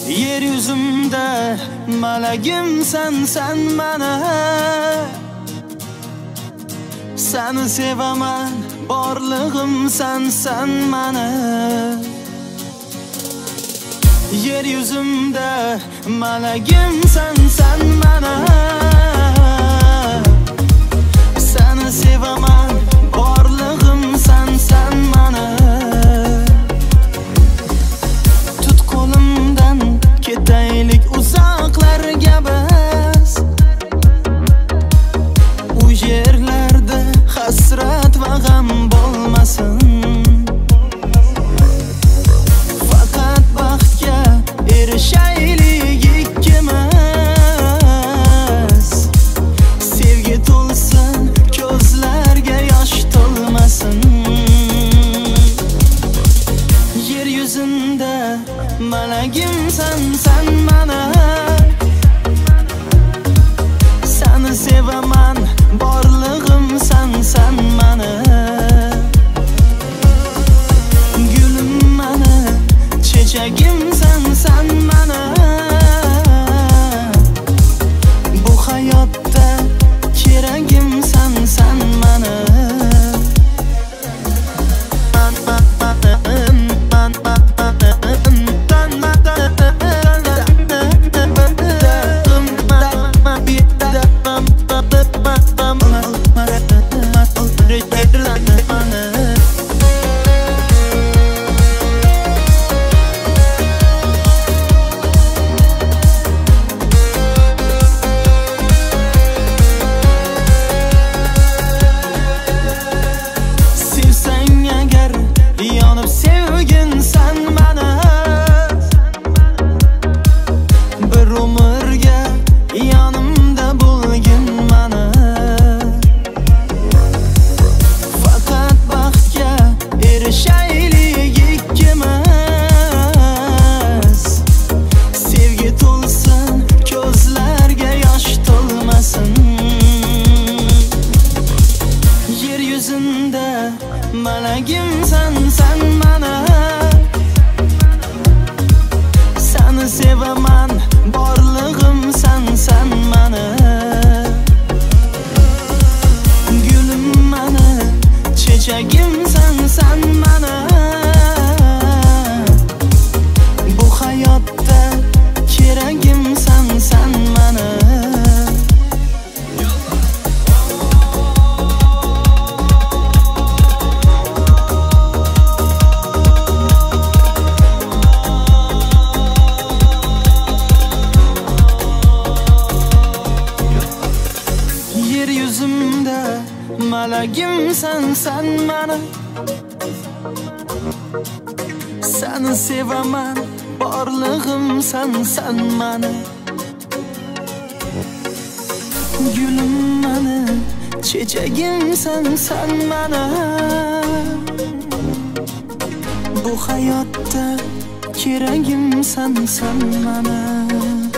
Yer yüzümde malagimsan sen mana. Seni sevaman borlig'imsan sen mana. Yer yüzümde malagimsan sen mana. Seni sevaman borlig'imsan sen mana. Tut qo'limdan ketaylik uzoqlarga biz. U yerlarda hasrat va g'am bo'lmasin. Faqat baxtga erishaylik ikkimiz. Sevgi to'lsin, ko'zlarga yosh to'lmasin. Yer yuzida malagimsan sen mana. Seni sevaman borlig'imsan sen mana. Gulim mana, chechagimsan sen mana. Bu hayotda keragimsan sen mana. Malagimsan sen mana. Seni sevaman borlig'imsan sen mana. Gulim mana, chechagimsan sen mana. Bu hayotda keragimsan sen mana. Malagimsan sen mana. Seni sevaman borlig'imsan sen mana. Gulim mana, chechagimsan sen mana. Bu hayotda keragimsan sen mana.